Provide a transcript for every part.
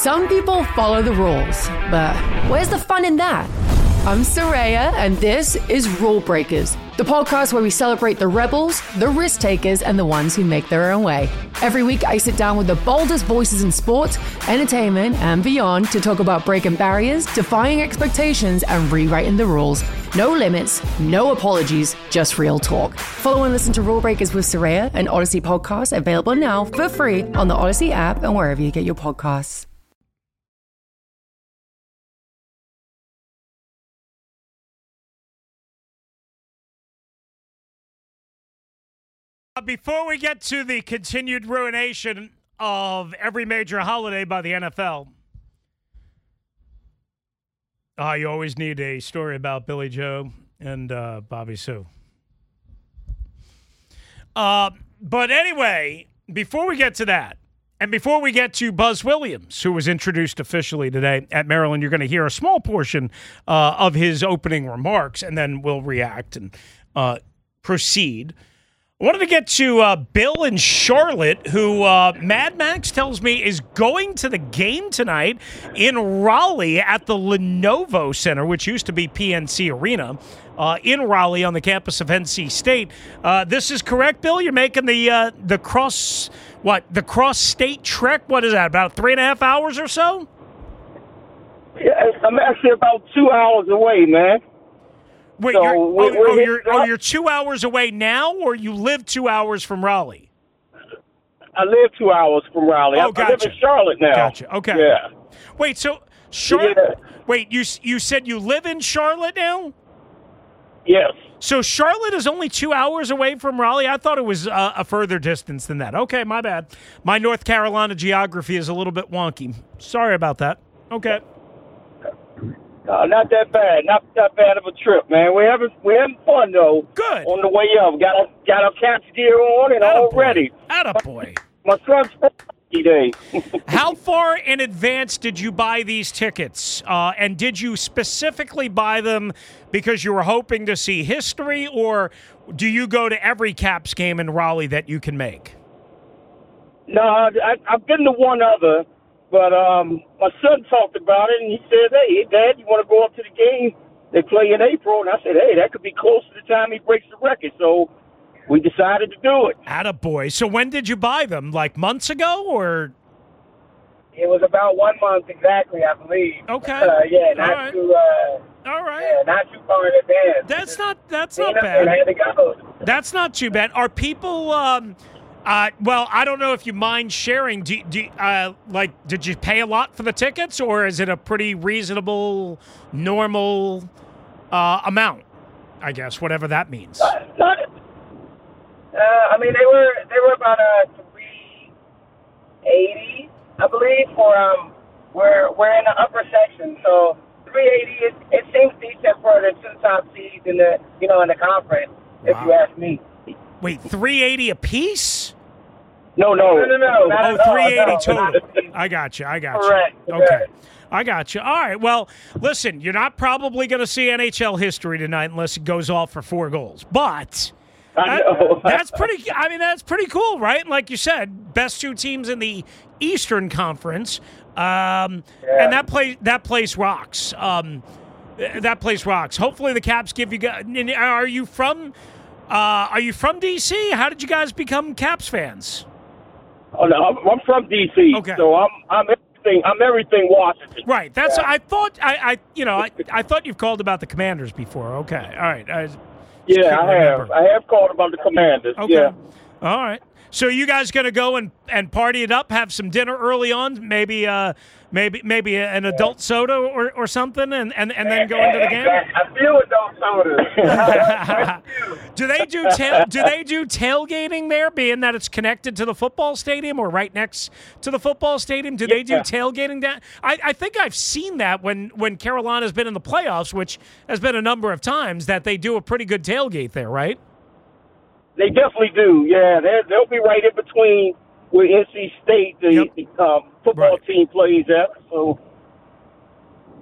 Some people follow the rules, but where's the fun in that? I'm Soraya, and this is Rule Breakers, the podcast where we celebrate the rebels, the risk takers, and the ones who make their own way. Every week, I sit down with the boldest voices in sports, entertainment, and beyond to talk about breaking barriers, defying expectations, and rewriting the rules. No limits, no apologies, just real talk. Follow and listen to Rule Breakers with Soraya, an Odyssey podcast available now for free on the Odyssey app and wherever you get your podcasts. Before we get to the continued ruination of every major holiday by the NFL, you always need a story about Billy Joe and Bobby Sue. But anyway, before we get to that, and before we get to Buzz Williams, who was introduced officially today at Maryland, you're going to hear a small portion of his opening remarks, and then we'll react and proceed. I wanted to get to Bill in Charlotte, who Mad Max tells me is going to the game tonight in Raleigh at the Lenovo Center, which used to be PNC Arena, in Raleigh on the campus of NC State. This is correct, Bill? You're making the cross-state trek? What is that, about 3.5 hours or so? Yeah, I'm actually about 2 hours away, man. Wait, so you're 2 hours away now, or you live 2 hours from Raleigh? I live 2 hours from Raleigh. Oh, gotcha. I live in Charlotte now. Gotcha. Okay. Yeah. Wait, so Charlotte? Yeah. Wait, you said you live in Charlotte now? Yes. So Charlotte is only 2 hours away from Raleigh? I thought it was a further distance than that. Okay, my bad. My North Carolina geography is a little bit wonky. Sorry about that. Okay. Not that bad. Not that bad of a trip, man. We're having fun though. Good. On the way up, got our Caps gear on and all ready. Attaboy. My son's birthday day. How far in advance did you buy these tickets? And did you specifically buy them because you were hoping to see history, or do you go to every Caps game in Raleigh that you can make? No, I've been to one other. But my son talked about it, and he said, hey, Dad, you want to go up to the game? They play in April. And I said, hey, that could be close to the time he breaks the record. So we decided to do it. Attaboy. So when did you buy them? Like months ago, or? It was about 1 month exactly, I believe. Okay. Not too far in advance. That's not bad. That's not too bad. Are people... well, I don't know if you mind sharing. Did you pay a lot for the tickets, or is it a pretty reasonable, normal amount? I guess whatever that means. I mean, they were about $380, I believe. For we're in the upper section, so $380. It seems decent for the two top seeds in the in the conference. Wow. If you ask me. Wait, $380 a piece? No. Oh, $380 total. I got you. Correct. Okay. I got you. All right. Well, listen, you're not probably going to see NHL history tonight unless it goes off for 4 goals. But that's pretty cool, right? And like you said, best 2 teams in the Eastern Conference. And that place rocks. That place rocks. Hopefully the Caps give you guys. Are you from D.C.? How did you guys become Caps fans? Oh no, I'm from D.C. Okay. So I'm everything Washington. Right. That's I thought I thought you've called about the Commanders before. Okay. All right. I have called about the Commanders. Okay. Yeah. All right. So you guys going to go and party it up, have some dinner early on, maybe an adult soda or something, and then go into the game? I feel adult soda. Do they do tailgating there, being that it's connected to the football stadium or right next to the football stadium? Do they do tailgating down? I think I've seen that when Carolina's been in the playoffs, which has been a number of times, that they do a pretty good tailgate there, right? They definitely do, yeah. They'll be right in between where NC State, the football team, plays at. So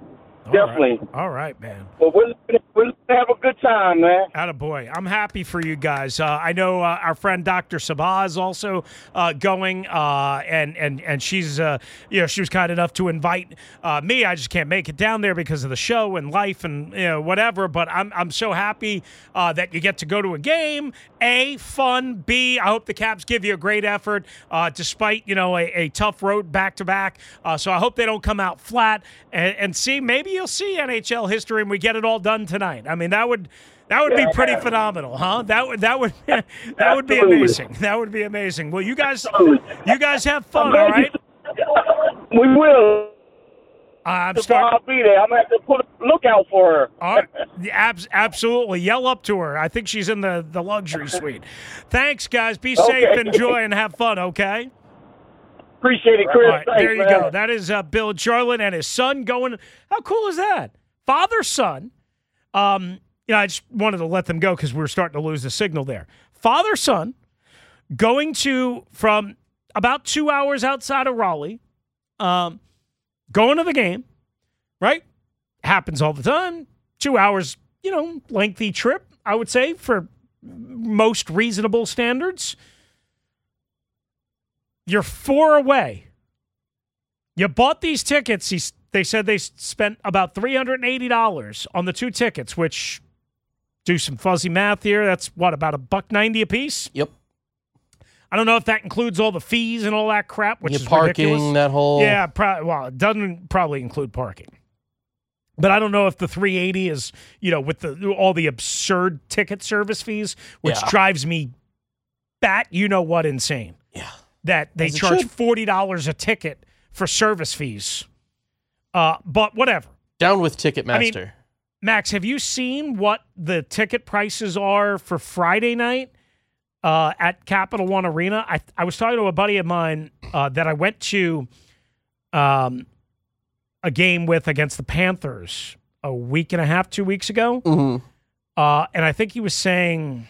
Definitely. All right, man. Well, we'll have a good time, man. Attaboy. I'm happy for you guys. I know our friend Dr. Sabah is also going, and she's, she was kind enough to invite me. I just can't make it down there because of the show and life and whatever. But I'm so happy that you get to go to a game. A, fun. B, I hope the Caps give you a great effort, despite a tough road back to back. So I hope they don't come out flat. And C, maybe you'll see NHL history and we get it all done tonight. I mean, that would be pretty phenomenal, huh? That would be amazing. That would be amazing. Well, you guys have fun, all right? We will. I'll be there. I'm gonna have to put a lookout for her. Absolutely. Yell up to her. I think she's in the luxury suite. Thanks, guys. Be safe, enjoy, and have fun, okay? Appreciate it, Chris. Right, there you go. That is Bill Charlin and his son going. How cool is that? Father, son. I just wanted to let them go because we were starting to lose the signal there. Father, son, going from about 2 hours outside of Raleigh, going to the game, right? Happens all the time. 2 hours, lengthy trip, I would say, for most reasonable standards. You're 4 away. You bought these tickets. They said they spent about $380 on the 2 tickets, which, do some fuzzy math here, that's about $1.90 a piece? Yep. I don't know if that includes all the fees and all that crap, which is parking, ridiculous. that whole... Yeah, it doesn't probably include parking. But I don't know if the $380 is, with all the absurd ticket service fees, which drives me insane. Yeah. That they charge $40 a ticket for service fees. But whatever. Down with Ticketmaster. I mean, Max, have you seen what the ticket prices are for Friday night at Capital One Arena? I was talking to a buddy of mine that I went to a game with against the Panthers a week and a half, 2 weeks ago. Mm-hmm. And I think he was saying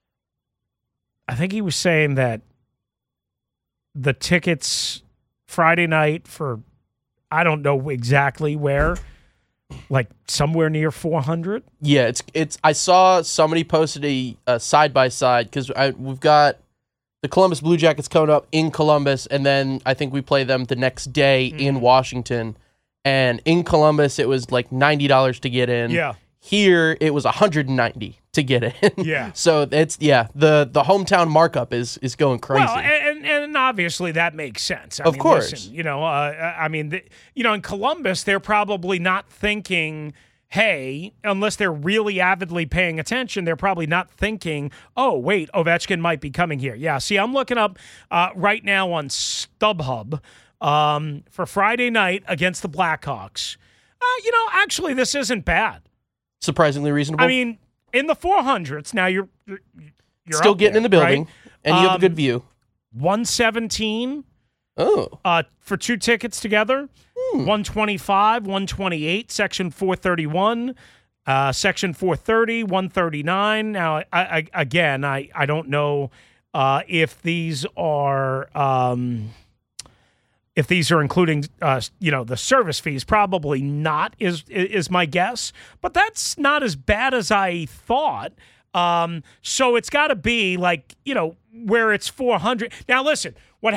that the tickets Friday night for, I don't know exactly where, like somewhere near 400. Yeah, it's. I saw somebody posted a side by side because we've got the Columbus Blue Jackets coming up in Columbus, and then I think we play them the next day in Washington. And in Columbus, it was like $90 to get in. Yeah. Here, it was $190 to get in. Yeah. So it's the hometown markup is going crazy. Well, and obviously that makes sense. Of course. Listen, in Columbus, they're probably not thinking, hey, unless they're really avidly paying attention, they're probably not thinking, oh, wait, Ovechkin might be coming here. Yeah, see, I'm looking up right now on StubHub for Friday night against the Blackhawks. Actually, this isn't bad. Surprisingly reasonable. I mean, in the 400s. Now you're still getting in the building, right? And you have a good view. 117. Oh. For 2 tickets together. 125, 128, section 431, section 430, 139. Now, I don't know if these are including the service fees. Probably not is my guess, but that's not as bad as I thought. So it's got to be like where it's 400. Now listen, what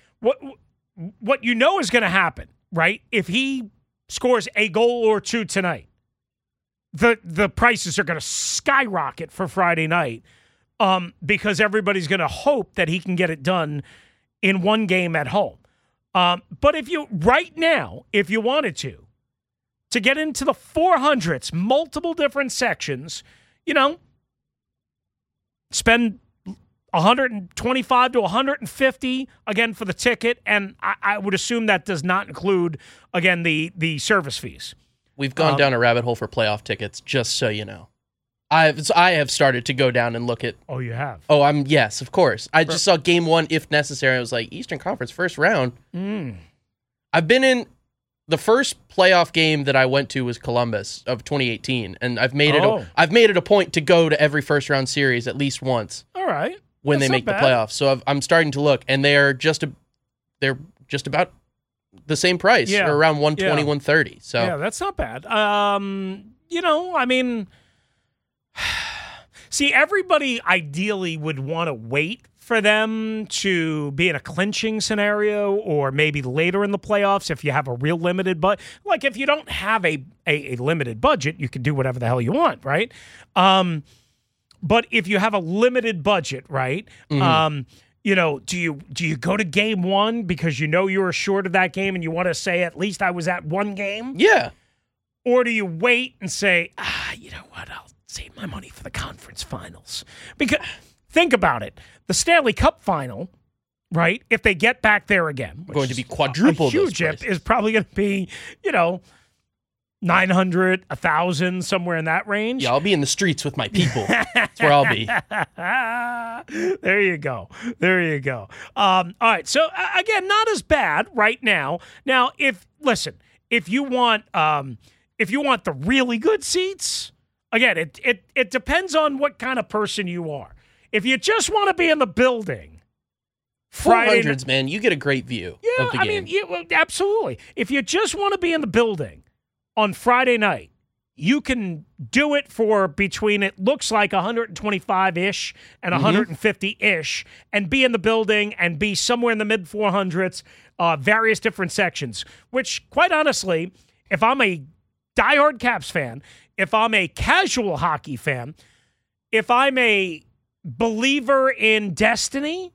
is going to happen, right? If he scores a goal or 2 tonight, the prices are going to skyrocket for Friday night, because everybody's going to hope that he can get it done in one game at home. But if you wanted to get into the 400s, multiple different sections, spend $125 to $150 again for the ticket, and I would assume that does not include again the service fees. We've gone down a rabbit hole for playoff tickets, just so you know. I have started to go down and look at. Oh, you have? Oh, yes, of course. I just saw game 1, if necessary. I was like, Eastern Conference first round. I've been in the first playoff game that I went to was Columbus of 2018, and I've made it a point to go to every first round series at least once. All right. When they make the playoffs, so I'm starting to look, and they're just about the same price, or around 120, 130. So yeah, that's not bad. I mean, see, everybody ideally would want to wait for them to be in a clinching scenario, or maybe later in the playoffs if you have a real limited budget. Like if you don't have a limited budget, you can do whatever the hell you want, right? But if you have a limited budget, right? Mm-hmm. Do you go to game one because you know you were short of that game and you want to say at least I was at one game? Yeah. Or do you wait and say, you know what, I'll save my money for the conference finals? Because think about it. The Stanley Cup final, right, if they get back there again, going to be quadruple. A huge is probably going to be, 900, 1,000, somewhere in that range. Yeah, I'll be in the streets with my people. That's where I'll be. There you go. All right. So again, not as bad right now. Now, if you want the really good seats, again, it depends on what kind of person you are. If you just want to be in the building, Friday 400s, man, you get a great view of the game. Absolutely. If you just want to be in the building on Friday night, you can do it for between, it looks like 125-ish and 150-ish, and be in the building and be somewhere in the mid-400s, various different sections, which, quite honestly, if I'm a diehard Caps fan, if I'm a casual hockey fan, if I'm a believer in destiny,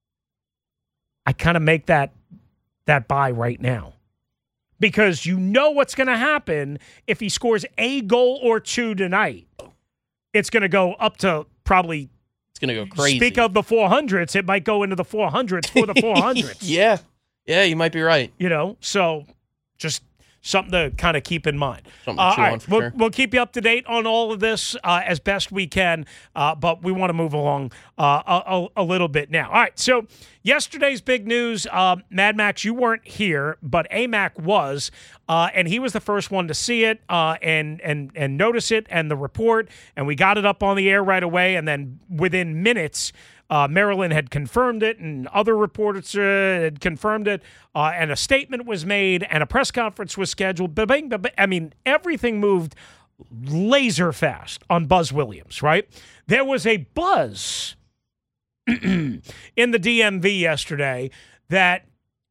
I kind of make that buy right now. Because you know what's going to happen if he scores a goal or two tonight. It's going to go up to probably... It's going to go crazy. Speak of the 400s, it might go into the 400s for the 400s. Yeah, you might be right. So just something to kind of keep in mind. Something to chew on for sure. We'll keep you up to date on all of this as best we can, but we want to move along a little bit now. All right, so yesterday's big news, Mad Max, you weren't here, but AMAC was, and he was the first one to see it and notice it and the report, and we got it up on the air right away, and then within minutes, Maryland had confirmed it, and other reporters had confirmed it, and a statement was made, and a press conference was scheduled. I mean, everything moved laser fast on Buzz Williams, right? There was a buzz in the DMV yesterday that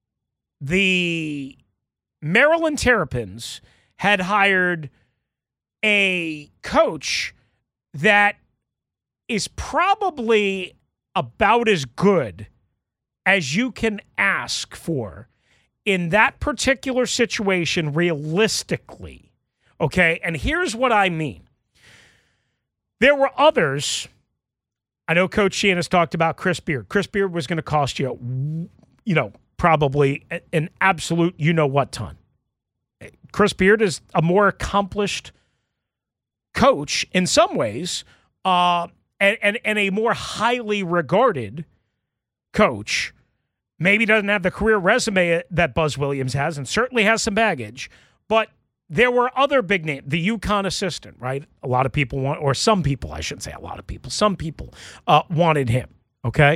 the Maryland Terrapins had hired a coach that is probably about as good as you can ask for in that particular situation realistically. Okay, and here's what I mean. There were others. I know Coach Sheehan has talked about Chris Beard. Chris Beard was going to cost you, probably an absolute you-know-what ton. Chris Beard is a more accomplished coach in some ways, and a more highly regarded coach. Maybe doesn't have the career resume that Buzz Williams has, and certainly has some baggage, but there were other big names. The UConn assistant, right? A lot of people want, or some people, I shouldn't say a lot of people, some people wanted him, okay?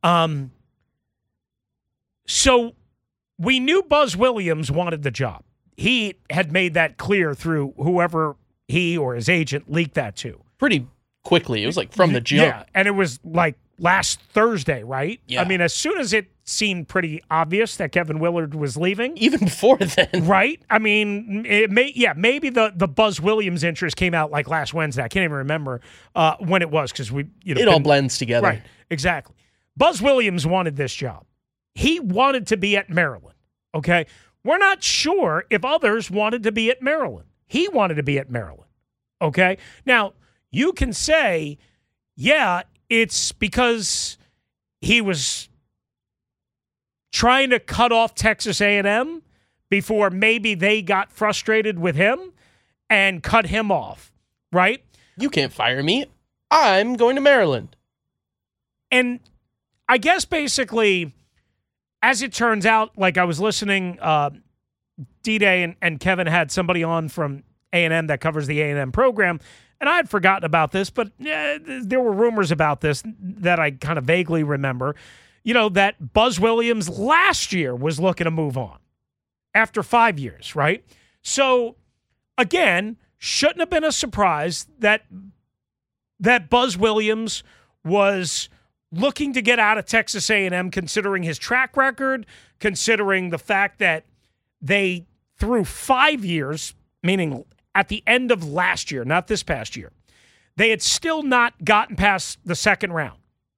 So we knew Buzz Williams wanted the job. He had made that clear through whoever he or his agent leaked that to. Pretty quickly. It was like from the jump. Yeah, and it was like last Thursday, right? Yeah. I mean, as soon as it seemed pretty obvious that Kevin Willard was leaving. Even before then. Right? I mean, maybe the Buzz Williams interest came out like last Wednesday. I can't even remember when it was because it all blends together. Right, exactly. Buzz Williams wanted this job. He wanted to be at Maryland, okay? We're not sure if others wanted to be at Maryland. He wanted to be at Maryland, okay? Now, you can say, yeah, it's because he was trying to cut off Texas A&M before maybe they got frustrated with him and cut him off, right? You can't fire me. I'm going to Maryland. And I guess basically, as it turns out, like I was listening, D-Day and Kevin had somebody on from A&M that covers the A&M program, and I had forgotten about this, but there were rumors about this that I kind of vaguely remember, that Buzz Williams last year was looking to move on. after 5 years, right? So, again, shouldn't have been a surprise that Buzz Williams was looking to get out of Texas A&M, considering his track record, considering the fact that they, through 5 years, meaning at the end of last year, not this past year, they had still not gotten past the second round.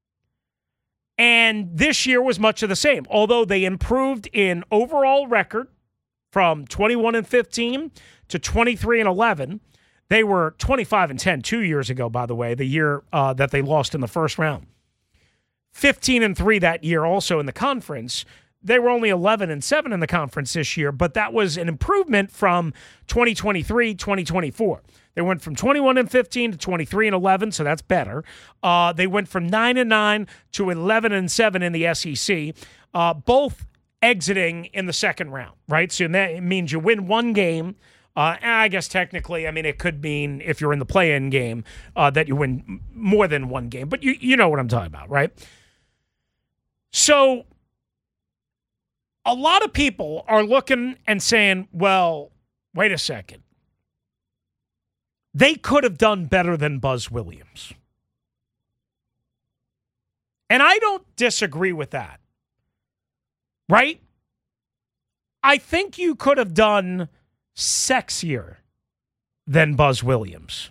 And this year was much of the same, although they improved in overall record from 21-15 to 23-11. They were 25-10 2 years ago, by the way, the year that they lost in the first round. 15-3 that year also in the conference. They were only 11-7 in the conference this year, but that was an improvement from 2023, 2024. They went from 21-15 to 23-11, so that's better. They went from 9-9 to 11-7 in the SEC, both exiting in the second round, right? So that means you win one game. I guess technically, I mean, it could mean if you're in the play-in game that you win more than one game, but you know what I'm talking about, right? So a lot of people are looking and saying, well, wait a second. They could have done better than Buzz Williams. And I don't disagree with that. Right? I think you could have done sexier than Buzz Williams.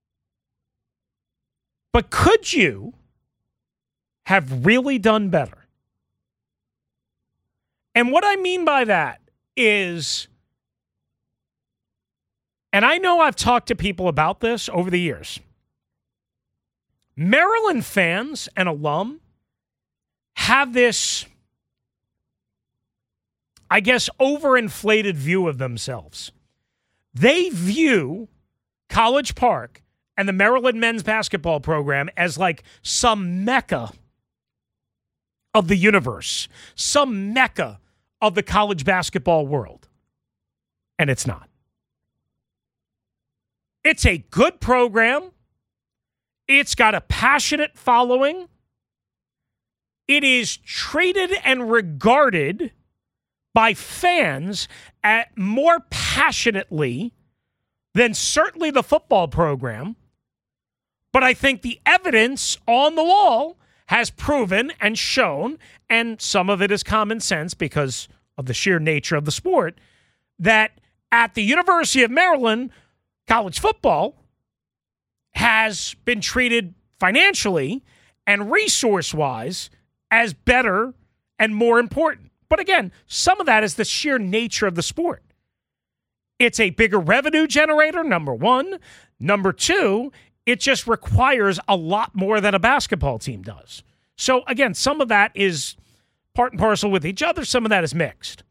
But could you have really done better? And what I mean by that is, and I know I've talked to people about this over the years, Maryland fans and alum have this, I guess, overinflated view of themselves. They view College Park and the Maryland men's basketball program as like some mecca of the universe, some mecca of the college basketball world. And it's not. It's a good program. It's got a passionate following. It is treated and regarded by fans more passionately than certainly the football program. But I think the evidence on the wall has proven and shown, and some of it is common sense because of the sheer nature of the sport, that at the University of Maryland, college football has been treated financially and resource-wise as better and more important. But again, some of that is the sheer nature of the sport. It's a bigger revenue generator, number one. Number two, it just requires a lot more than a basketball team does. So again, some of that is part and parcel with each other. Some of that is mixed.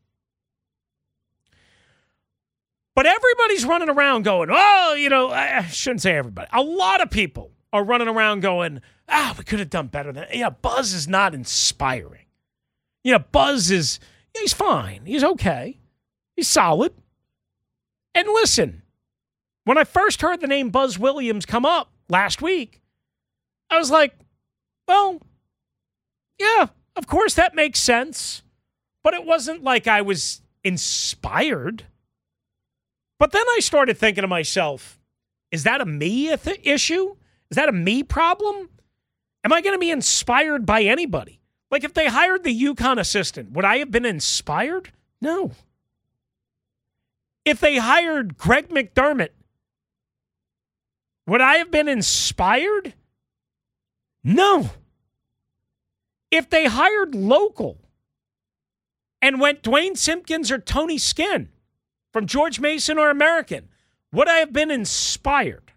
But everybody's running around going, oh, you know, I shouldn't say everybody. A lot of people are running around going, we could have done better than, Buzz is not inspiring. Buzz is, he's fine. He's okay. He's solid. And listen, when I first heard the name Buzz Williams come up last week, I was like, well, yeah, of course that makes sense. But it wasn't like I was inspired. But then I started thinking to myself, is that a me issue? Is that a me problem? Am I going to be inspired by anybody? Like if they hired the UConn assistant, would I have been inspired? No. If they hired Greg McDermott, would I have been inspired? No. If they hired local and went Dwayne Simpkins or Tony Skinn from George Mason or American, would I have been inspired?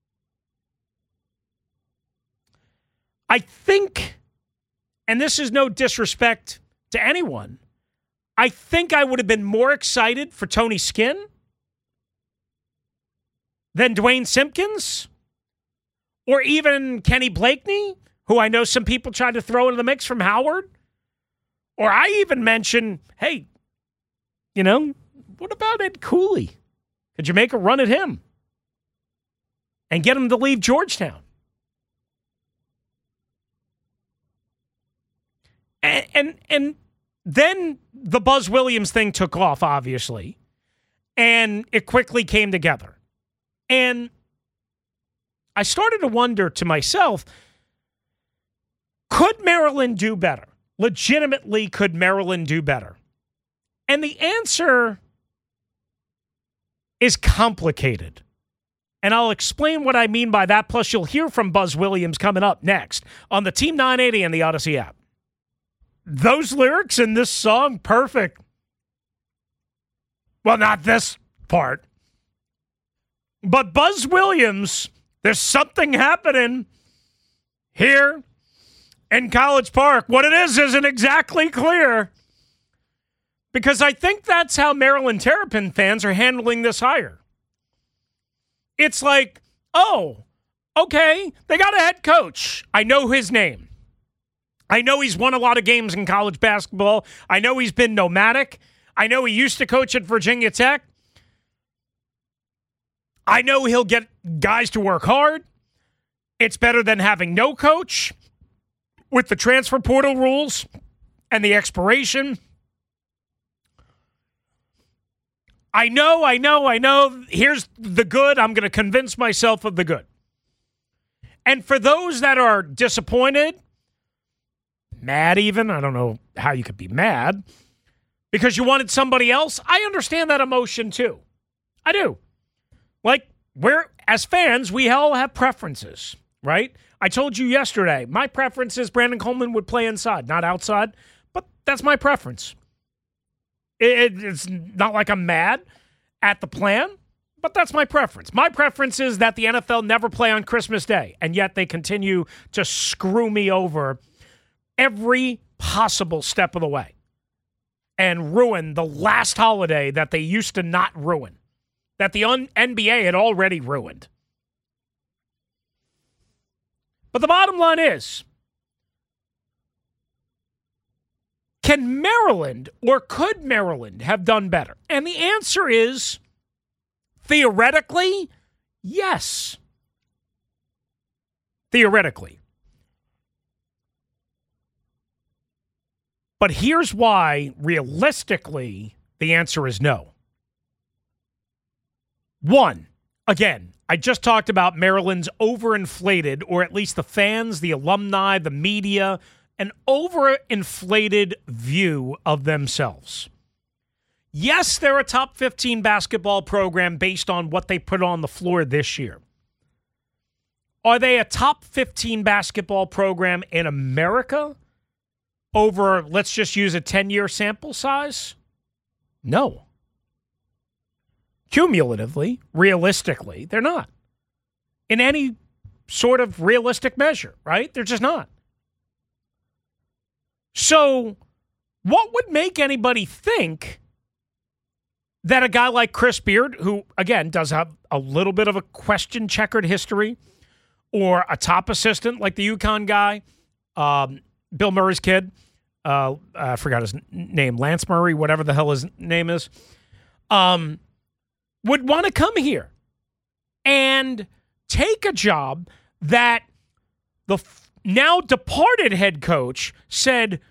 I think, and this is no disrespect to anyone, I think I would have been more excited for Tony Skinn than Dwayne Simpkins or even Kenny Blakeney, who I know some people tried to throw into the mix from Howard. Or I even mentioned, hey, what about Ed Cooley? Could you make a run at him and get him to leave Georgetown? And then the Buzz Williams thing took off, obviously, and it quickly came together. And I started to wonder to myself, could Maryland do better? Legitimately, could Maryland do better? And the answer is complicated. And I'll explain what I mean by that. Plus, you'll hear from Buzz Williams coming up next on the Team 980 and the Odyssey app. Those lyrics in this song, perfect. Well, not this part. But Buzz Williams, there's something happening here in College Park. What it is isn't exactly clear. Because I think that's how Maryland Terrapin fans are handling this hire. It's like, oh, okay, they got a head coach. I know his name. I know he's won a lot of games in college basketball. I know he's been nomadic. I know he used to coach at Virginia Tech. I know he'll get guys to work hard. It's better than having no coach with the transfer portal rules and the expiration. I know. Here's the good. I'm going to convince myself of the good. And for those that are disappointed, mad even, I don't know how you could be mad, because you wanted somebody else, I understand that emotion too. I do. Like, as fans, we all have preferences, right? I told you yesterday, my preference is Brandon Coleman would play inside, not outside, but that's my preference. It's not like I'm mad at the plan, but that's my preference. My preference is that the NFL never play on Christmas Day, and yet they continue to screw me over every possible step of the way and ruin the last holiday that they used to not ruin, that the NBA had already ruined. But the bottom line is, can Maryland or could Maryland have done better? And the answer is, theoretically, yes. Theoretically. But here's why, realistically, the answer is no. One, again, I just talked about Maryland's overinflated, or at least the fans, the alumni, the media, an overinflated view of themselves. Yes, they're a top 15 basketball program based on what they put on the floor this year. Are they a top 15 basketball program in America over, let's just use a 10-year sample size? No. Cumulatively, realistically, they're not. In any sort of realistic measure, right? They're just not. So, what would make anybody think that a guy like Chris Beard, who, again, does have a little bit of a question-checkered history, or a top assistant like the UConn guy, Bill Murray's kid, I forgot his name, Lance Murray, whatever the hell his name is, would want to come here and take a job that the now departed head coach said,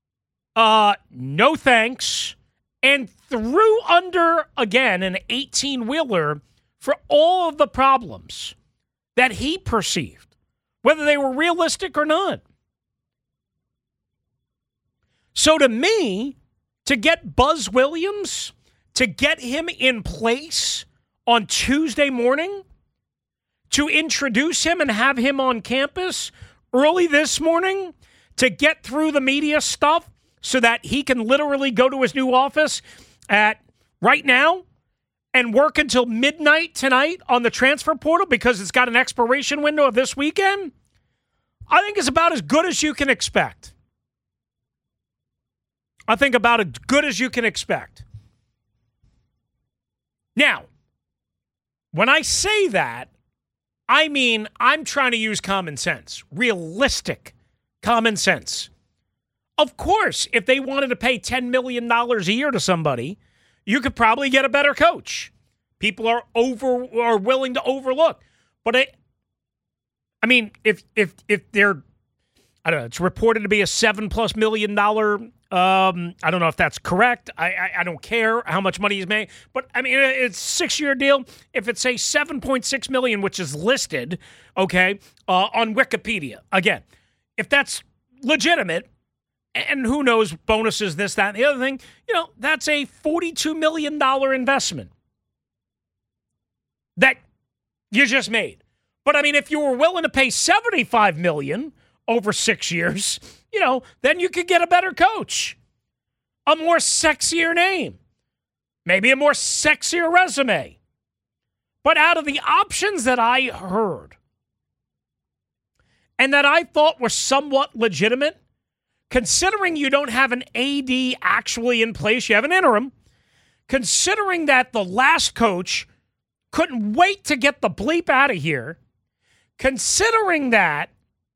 no thanks, and threw under, again, an 18-wheeler for all of the problems that he perceived, whether they were realistic or not. So to me, to get Buzz Williams, to get him in place on Tuesday morning, to introduce him and have him on campus early this morning, to get through the media stuff so that he can literally go to his new office at right now and work until midnight tonight on the transfer portal because it's got an expiration window of this weekend, I think it's about as good as you can expect. I think about as good as you can expect. Now, when I say that, I mean I'm trying to use common sense, realistic common sense. Of course, if they wanted to pay $10 million a year to somebody, you could probably get a better coach. People are willing to overlook. But I mean, if they're, I don't know, it's reported to be a $7+ million I don't know if that's correct. I don't care how much money he's made. But, I mean, it's a 6-year deal. If it's, say, $7.6 million, which is listed, okay, on Wikipedia. Again, if that's legitimate, and who knows, bonuses, this, that, and the other thing, that's a $42 million investment that you just made. But, I mean, if you were willing to pay $75 million over 6 years, then you could get a better coach, a more sexier name, maybe a more sexier resume. But out of the options that I heard and that I thought were somewhat legitimate, considering you don't have an AD actually in place, you have an interim, considering that the last coach couldn't wait to get the bleep out of here, considering that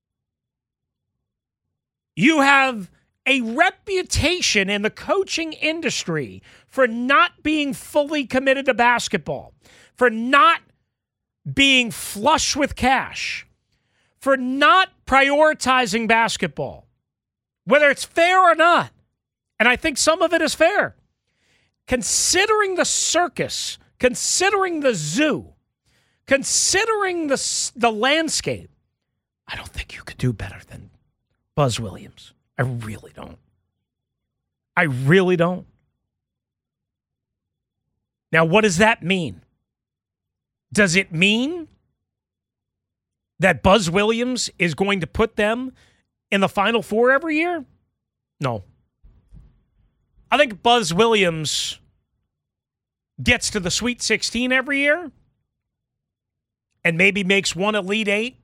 you have a reputation in the coaching industry for not being fully committed to basketball, for not being flush with cash, for not prioritizing basketball, whether it's fair or not. And I think some of it is fair. Considering the circus, considering the zoo, considering the landscape, I don't think you could do better than Buzz Williams. I really don't. I really don't. Now, what does that mean? Does it mean that Buzz Williams is going to put them in the Final Four every year? No. I think Buzz Williams gets to the Sweet 16 every year and maybe makes one Elite Eight.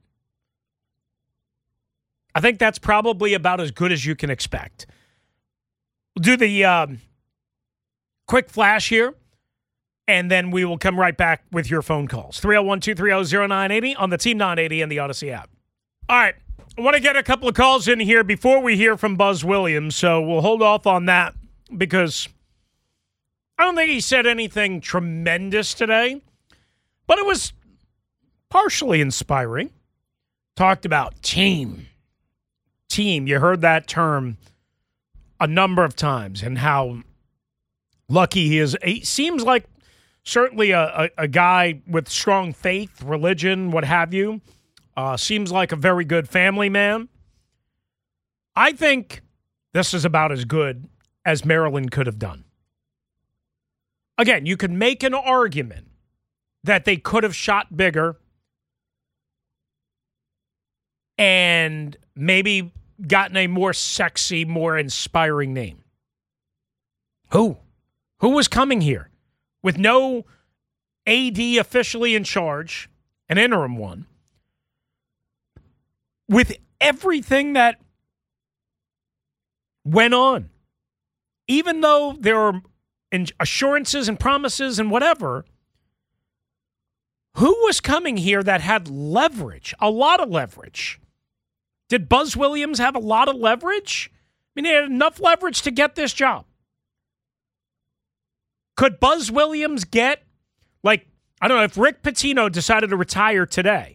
I think that's probably about as good as you can expect. We'll do the quick flash here, and then we will come right back with your phone calls. 301-230-0980 on the Team 980 and the Odyssey app. All right. I want to get a couple of calls in here before we hear from Buzz Williams, so we'll hold off on that because I don't think he said anything tremendous today, but it was partially inspiring. Talked about team. You heard that term a number of times and how lucky he is. He seems like certainly a guy with strong faith, religion, what have you. Seems like a very good family man. I think this is about as good as Maryland could have done. Again, you could make an argument that they could have shot bigger and maybe gotten a more sexy, more inspiring name. Who was coming here with no AD officially in charge, an interim one, with everything that went on, even though there are assurances and promises and whatever, who was coming here that had leverage, a lot of leverage? Did Buzz Williams have a lot of leverage? I mean, he had enough leverage to get this job. Could Buzz Williams get, I don't know, if Rick Pitino decided to retire today,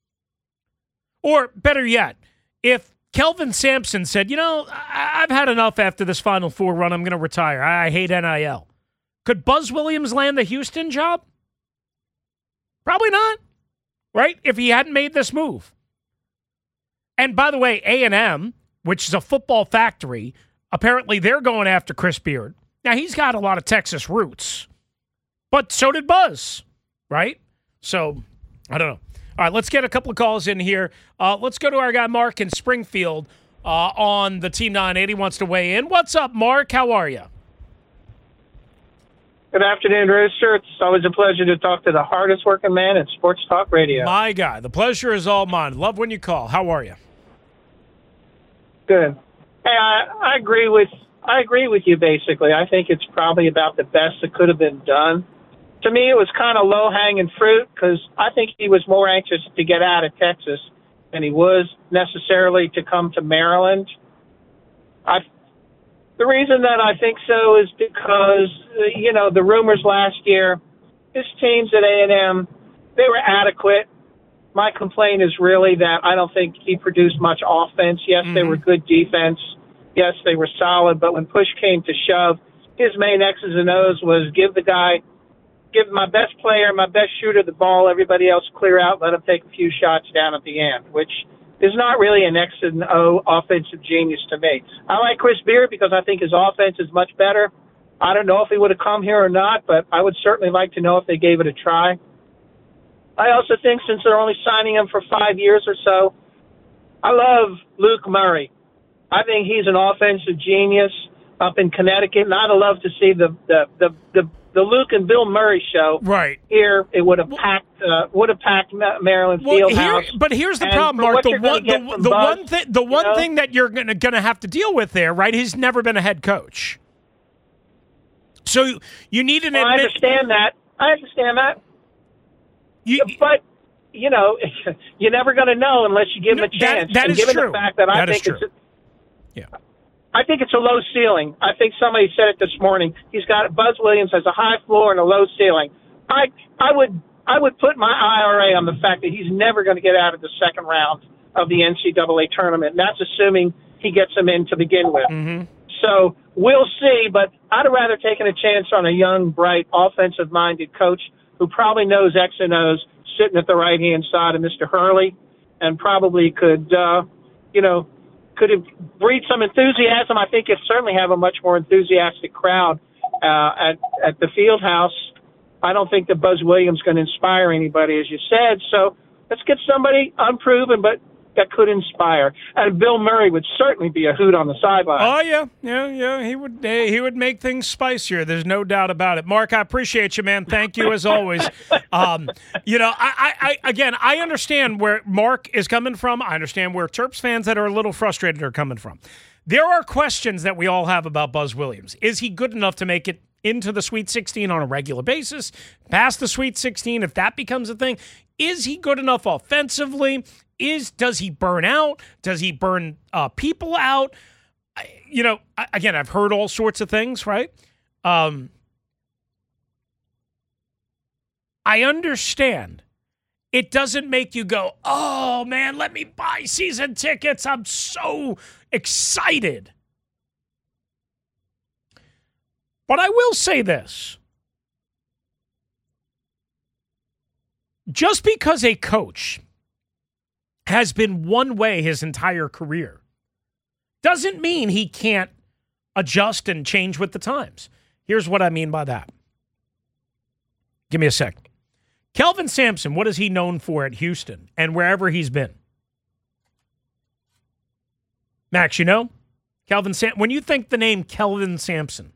or better yet, if Kelvin Sampson said, I've had enough after this Final Four run, I'm going to retire. I hate NIL. Could Buzz Williams land the Houston job? Probably not, right? If he hadn't made this move. And by the way, A&M, which is a football factory, apparently they're going after Chris Beard. Now, he's got a lot of Texas roots, but so did Buzz, right? So, I don't know. All right, let's get a couple of calls in here. Let's go to our guy Mark in Springfield on the Team 980. Wants to weigh in. What's up, Mark? How are you? Good afternoon, Rooster. It's always a pleasure to talk to the hardest working man in sports talk radio. My guy. The pleasure is all mine. Love when you call. How are you? Good. Hey, I agree with you, basically. I think it's probably about the best that could have been done. To me, it was kind of low-hanging fruit because I think he was more anxious to get out of Texas than he was necessarily to come to Maryland. The reason that I think so is because, the rumors last year, his teams at A&M, they were adequate. My complaint is really that I don't think he produced much offense. Yes, they were good defense. Yes, they were solid, but when push came to shove, his main X's and O's was give my best player, my best shooter the ball, everybody else clear out, let him take a few shots down at the end, which is not really an X and O offensive genius to me. I like Chris Beard because I think his offense is much better. I don't know if he would have come here or not, but I would certainly like to know if they gave it a try. I also think since they're only signing him for 5 years or so, I love Luke Murray. I think he's an offensive genius up in Connecticut, and I'd love to see the Luke and Bill Murray show. Right Here, it would have packed Maryland Fieldhouse. But here's the problem, Mark. The one thing that you're going to have to deal with there, right? He's never been a head coach, so you need an. I understand that. But you're never going to know unless you give him a chance. That is true. The fact that I think I think it's a low ceiling. I think somebody said it this morning. Buzz Williams has a high floor and a low ceiling. I would put my IRA on the fact that he's never going to get out of the second round of the NCAA tournament. And that's assuming he gets them in to begin with. Mm-hmm. So we'll see, but I'd have rather taken a chance on a young, bright, offensive-minded coach who probably knows X and O's sitting at the right-hand side of Mr. Hurley and probably could have breed some enthusiasm. I think it certainly have a much more enthusiastic crowd at the field house. I don't think that Buzz Williams is going to inspire anybody, as you said. So let's get somebody unproven, but that could inspire. And Bill Murray would certainly be a hoot on the sideline. Oh yeah. He would make things spicier. There's no doubt about it. Mark, I appreciate you, man. Thank you as always. I understand where Mark is coming from. I understand where Terps fans that are a little frustrated are coming from. There are questions that we all have about Buzz Williams. Is he good enough to make it into the Sweet 16 on a regular basis? Past the Sweet 16, if that becomes a thing, is he good enough offensively? Does he burn out? Does he burn people out? Again, I've heard all sorts of things, right? I understand. It doesn't make you go, oh, man, let me buy season tickets. I'm so excited. But I will say this. Just because a coach has been one way his entire career doesn't mean he can't adjust and change with the times. Here's what I mean by that. Give me a sec. Kelvin Sampson, what is he known for at Houston and wherever he's been? Max, Kelvin Sampson. When you think the name Kelvin Sampson.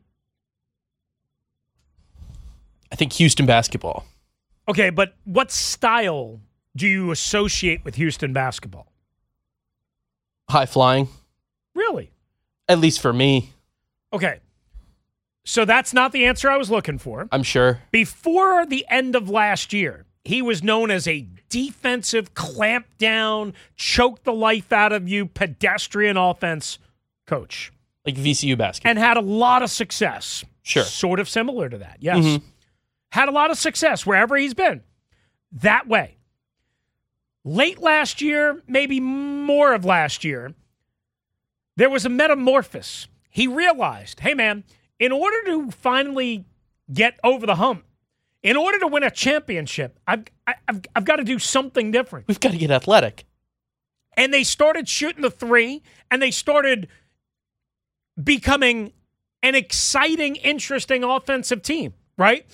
I think Houston basketball. Okay, but what style do you associate with Houston basketball? High flying. Really? At least for me. Okay. So that's not the answer I was looking for. I'm sure. Before the end of last year, he was known as a defensive clamp down, choke the life out of you, pedestrian offense coach. Like VCU basketball. And had a lot of success. Sure. Sort of similar to that, yes. Mm-hmm. Had a lot of success wherever he's been. That way. Late last year, maybe more of last year, there was a metamorphosis. He realized, hey, man, in order to finally get over the hump, in order to win a championship, I've got to do something different. We've got to get athletic. And they started shooting the three, and they started becoming an exciting, interesting offensive team, right?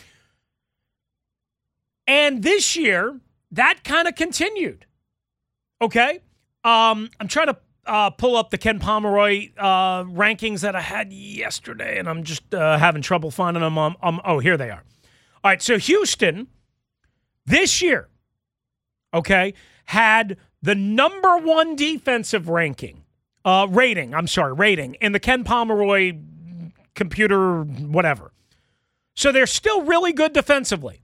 And this year, that kind of continued. Okay? I'm trying to pull up the Ken Pomeroy rankings that I had yesterday, and I'm just having trouble finding them. Oh, here they are. All right, so Houston, this year, okay, had the number one defensive rating in the Ken Pomeroy computer whatever. So they're still really good defensively.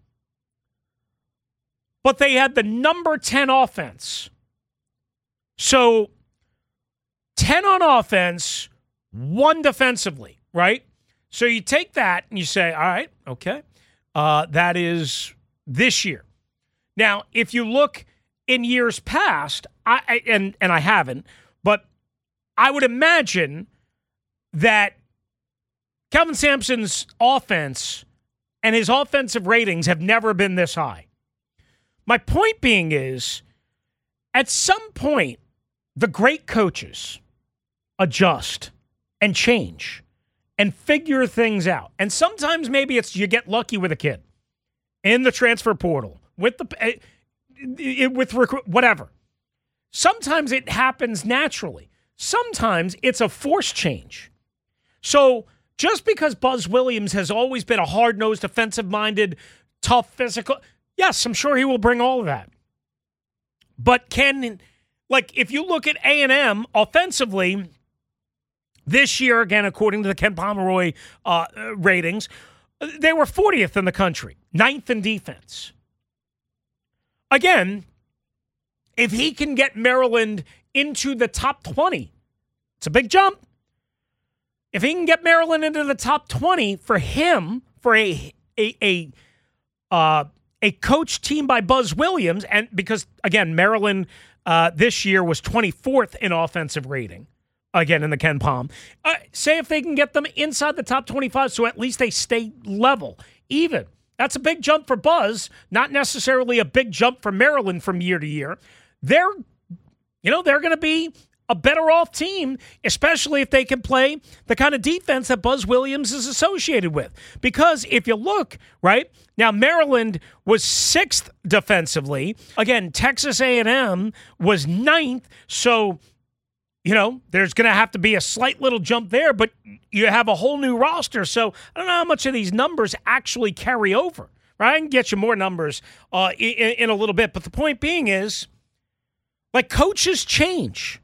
But they had the number 10 offense. So 10 on offense, 1 defensively, right? So you take that and you say, all right, okay, that is this year. Now, if you look in years past, I haven't, but I would imagine that Kelvin Sampson's offense and his offensive ratings have never been this high. My point being is, at some point, the great coaches adjust and change and figure things out. And sometimes maybe it's you get lucky with a kid in the transfer portal, with whatever. Sometimes it happens naturally. Sometimes it's a forced change. So just because Buzz Williams has always been a hard-nosed, offensive-minded, tough, physical, yes, I'm sure he will bring all of that. But if you look at A&M offensively, this year, again, according to the Ken Pomeroy ratings, they were 40th in the country, 9th in defense. Again, if he can get Maryland into the top 20, it's a big jump. If he can get Maryland into the top 20 for him, for a coach team by Buzz Williams, and because, again, Maryland this year was 24th in offensive rating, again, in the Ken Pom. Say if they can get them inside the top 25, so at least they stay level, even. That's a big jump for Buzz, not necessarily a big jump for Maryland from year to year. They're going to be a better off team, especially if they can play the kind of defense that Buzz Williams is associated with. Because if you look, right, now Maryland was 6th defensively. Again, Texas A&M was 9th. So, there's going to have to be a slight little jump there, but you have a whole new roster. So I don't know how much of these numbers actually carry over. Right? I can get you more numbers in a little bit. But the point being is, coaches change.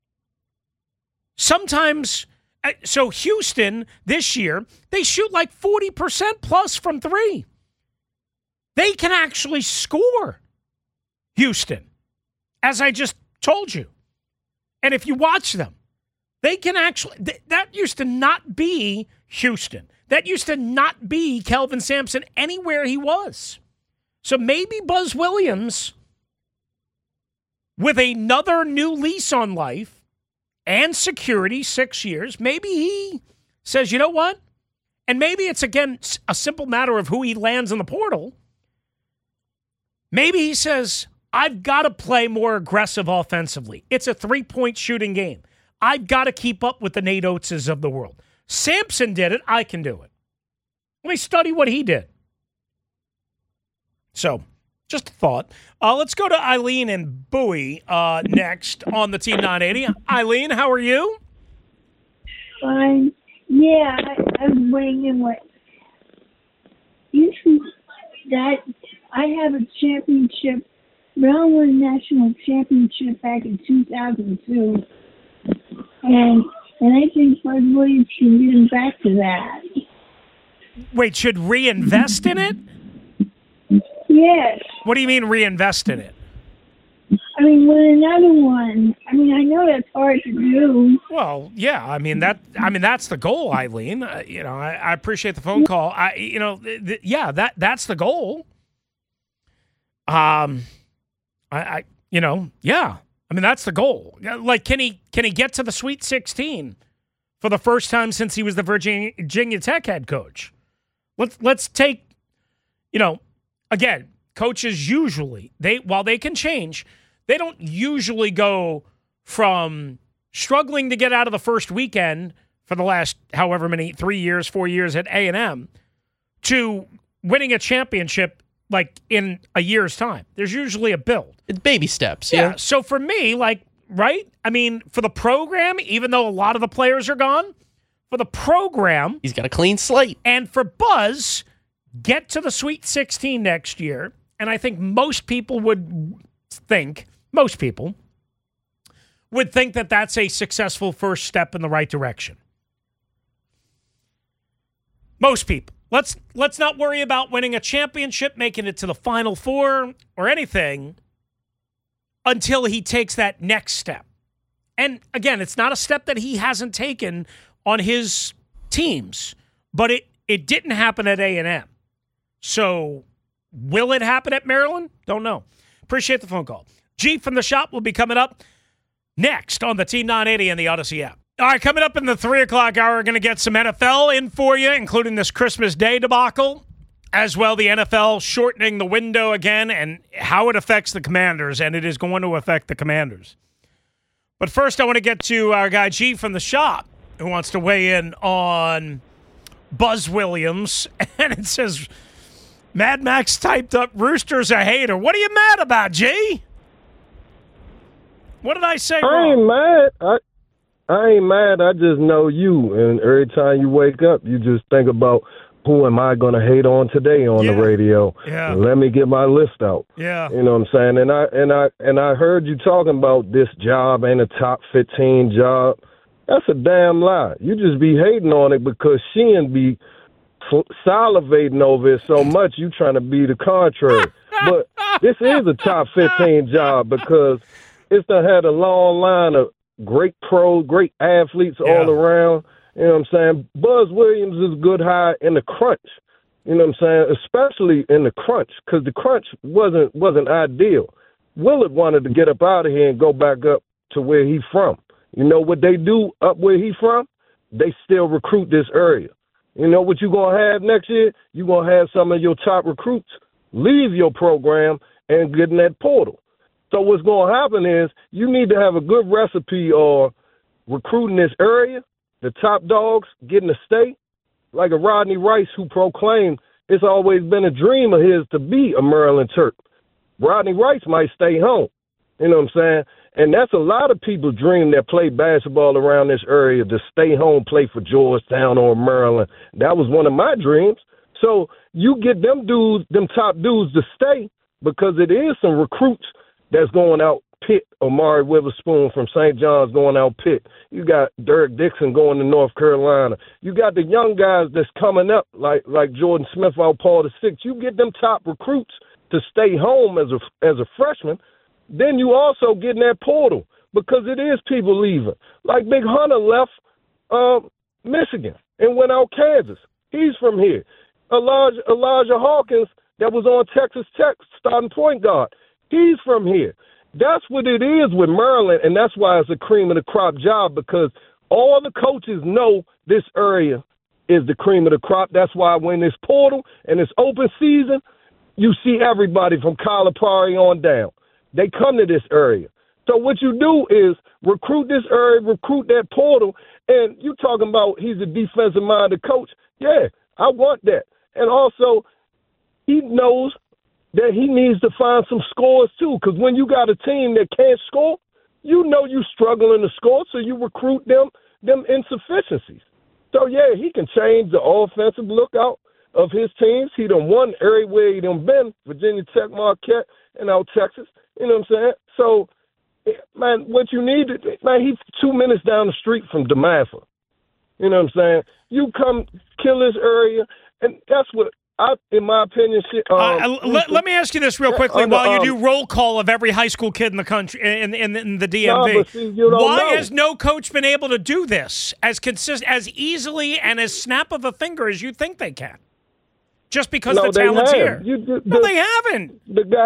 Sometimes, so Houston this year, they shoot 40% plus from three. They can actually score, Houston, as I just told you. And if you watch them, they can actually, that used to not be Houston. That used to not be Kelvin Sampson anywhere he was. So maybe Buzz Williams, with another new lease on life and security, 6 years, maybe he says, you know what? And maybe it's, again, a simple matter of who he lands in the portal. Maybe he says, I've got to play more aggressive offensively. It's a three-point shooting game. I've got to keep up with the Nate Oateses of the world. Sampson did it. I can do it. Let me study what he did. So, just a thought. Let's go to Eileen and Bowie next on the Team 980. Eileen, how are you? Fine. Yeah, I'm weighing in what you think that I have a championship, Maryland National Championship back in 2002, and I think Buzz Williams can get him back to that. Wait, should reinvest in it? Yes. What do you mean reinvest in it? I mean, with another one. I mean, I know that's hard to do. Well, yeah. That's the goal, Eileen. I appreciate the phone call. That's the goal. Yeah. That's the goal. Can he get to the Sweet 16 for the first time since he was the Virginia Tech head coach? Let's take, again, coaches usually, while they can change, they don't usually go from struggling to get out of the first weekend for the last however many, 3 years, 4 years at A&M to winning a championship in a year's time. There's usually a build. It's baby steps. Yeah. So for me, right? I mean, for the program, even though a lot of the players are gone, for the program, he's got a clean slate. And for Buzz, get to the Sweet 16 next year. And I think most people would think that that's a successful first step in the right direction. Most people. Let's not worry about winning a championship, making it to the Final Four or anything until he takes that next step. And again, it's not a step that he hasn't taken on his teams, but it didn't happen at A&M. So will it happen at Maryland? Don't know. Appreciate the phone call. G from the shop will be coming up next on the Team 980 and the Odyssey app. All right, coming up in the 3 o'clock hour, we're going to get some NFL in for you, including this Christmas Day debacle, as well the NFL shortening the window again and how it affects the Commanders, and it is going to affect the Commanders. But first, I want to get to our guy G from the shop, who wants to weigh in on Buzz Williams. And it says, Mad Max typed up, Rooster's a hater. What are you mad about, G? What did I say wrong? I ain't mad. I ain't mad. I just know you. And every time you wake up, you just think about, who am I going to hate on today on the radio? Yeah. Let me get my list out. Yeah. You know what I'm saying? And I heard you talking about this job ain't a top 15 job. That's a damn lie. You just be hating on it because she'll be salivating over it so much you trying to be the contrary. But this is a top 15 job because it's done had a long line of great pros, great athletes all around. You know what I'm saying? Buzz Williams is a good hire in the crunch. You know what I'm saying? Especially in the crunch, because the crunch wasn't ideal. Willard wanted to get up out of here and go back up to where he's from. You know what they do up where he's from? They still recruit this area. You know what you're going to have next year? You're going to have some of your top recruits leave your program and get in that portal. So what's going to happen is you need to have a good recipe or recruiting this area, the top dogs getting to stay, like a Rodney Rice who proclaimed it's always been a dream of his to be a Maryland Terp. Rodney Rice might stay home. You know what I'm saying? And that's a lot of people's dream that play basketball around this area to stay home, play for Georgetown or Maryland. That was one of my dreams. So you get them dudes, them top dudes to stay because it is some recruits that's going out Pitt. Omari Witherspoon from St. John's going out Pitt. You got Derek Dixon going to North Carolina. You got the young guys that's coming up like Jordan Smith out Paul VI. You get them top recruits to stay home as a freshman. Then you also get in that portal because it is people leaving. Like Big Hunter left Michigan and went out Kansas. He's from here. Elijah Hawkins that was on Texas Tech starting point guard. He's from here. That's what it is with Maryland, and that's why it's a cream of the crop job because all the coaches know this area is the cream of the crop. That's why when it's portal and it's open season, you see everybody from Calipari on down. They come to this area. So what you do is recruit this area, recruit that portal, and you talking about he's a defensive-minded coach. Yeah, I want that. And also, he knows that he needs to find some scores too, because when you got a team that can't score, you know you're struggling to score, so you recruit them insufficiencies. So, yeah, he can change the offensive lookout of his teams. He done won everywhere he done been, Virginia Tech, Marquette, and out Texas. You know what I'm saying? So, man, what you need, man, he's 2 minutes down the street from DeMatha. You know what I'm saying? You come kill this area, and that's what in my opinion, let me ask you this real quickly while you do roll call of every high school kid in the country in the DMV. Why has no coach been able to do this as easily and as snap of a finger as you think they can? Just because the talent's here. They haven't.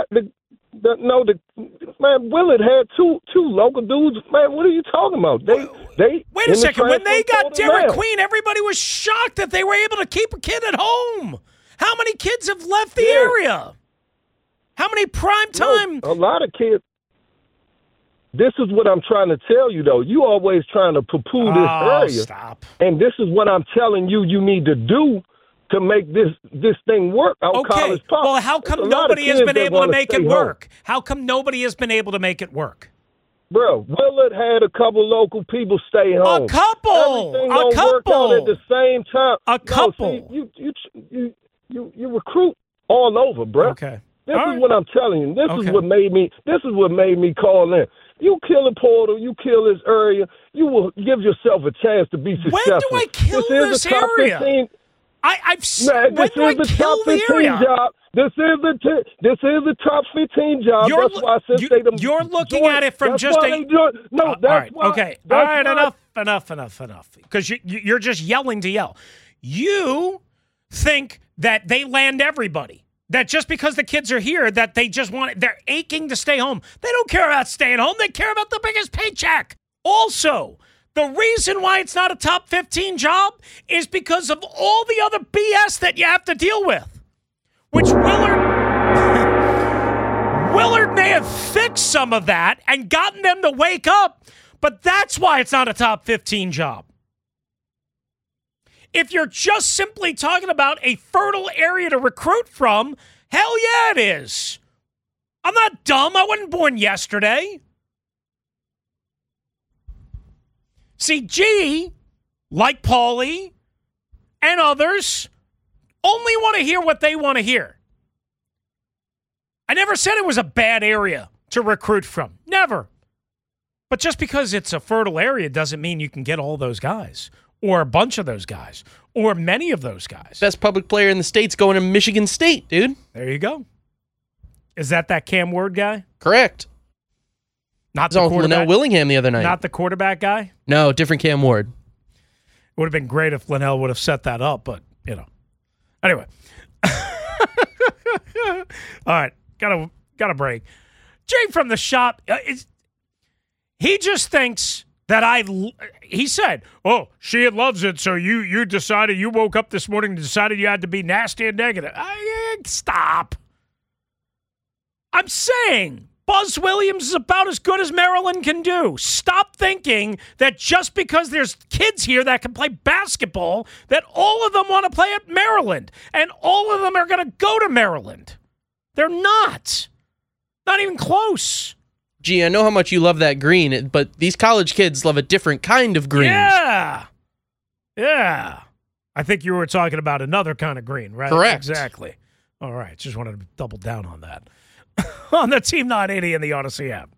Man, Willard had two local dudes. Man, what are you talking about? Wait a second. When they got Derek Queen, everybody was shocked that they were able to keep a kid at home. How many kids have left the area? How many prime time? A lot of kids. This is what I'm trying to tell you, though. You always trying to poo-poo this area. Stop. And this is what I'm telling you need to do to make this thing work out College Park. Well, how come nobody has been able to make it work? How come nobody has been able to make it work? Bro, Willard had a couple local people stay home. A couple. Everything don't work out at the same time. A couple. You recruit all over, bro. Okay. This is what I'm telling you. This is what made me call in. You kill a portal, you kill this area, you will give yourself a chance to be successful. When do I kill this area? When do I kill the area? Job. This is the top 15 job. That's why I said you're looking at it from just a... No, that's why. Okay. All right, enough. Because you're just yelling to yell. You think that they land everybody. That just because the kids are here, that they're aching to stay home. They don't care about staying home. They care about the biggest paycheck. Also, The reason why it's not a top 15 job is because of all the other BS that you have to deal with, which Willard may have fixed some of that and gotten them to wake up, but that's why it's not a top 15 job. If you're just simply talking about a fertile area to recruit from, hell yeah, it is. I'm not dumb. I wasn't born yesterday. See, G, like Paulie and others, only want to hear what they want to hear. I never said it was a bad area to recruit from. Never. But just because it's a fertile area doesn't mean you can get all those guys, or a bunch of those guys, or many of those guys. Best public player in the state's going to Michigan State, dude. There you go. Is that Cam Ward guy? Correct. Not I the was on quarterback. Linnell Willingham the other night. Not the quarterback guy? No, different Cam Ward. It would have been great if Linnell would have set that up, but, you know. Anyway. All right. Got a break. Jay from the shop, he just thinks that he said, oh, Sheehan loves it, so you decided, you woke up this morning and decided you had to be nasty and negative. Stop. I'm saying Buzz Williams is about as good as Maryland can do. Stop thinking that just because there's kids here that can play basketball, that all of them want to play at Maryland, and all of them are going to go to Maryland. They're not. Not even close. Gee, I know how much you love that green, but these college kids love a different kind of green. Yeah. Yeah. I think you were talking about another kind of green, right? Correct. Exactly. All right. Just wanted to double down on that. On the Team 980 and the Odyssey app.